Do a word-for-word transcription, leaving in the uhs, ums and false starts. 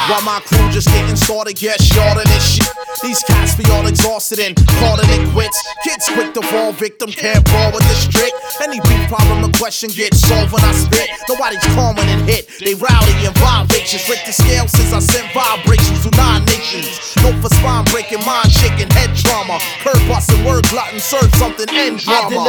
While my crew just getting started, get short of this shit. These cats be all exhausted and calling it quits. Kids quick to fall victim, can't ball with this trick. Any beef problem, the question gets solved when I spit. Nobody's calm when it hit, they rowdy and vivacious. Rick the scale since I sent vibrations to nine nations. No for spine breaking, mind shaking, head trauma. Curve busting, word glutton, serve something, end drama.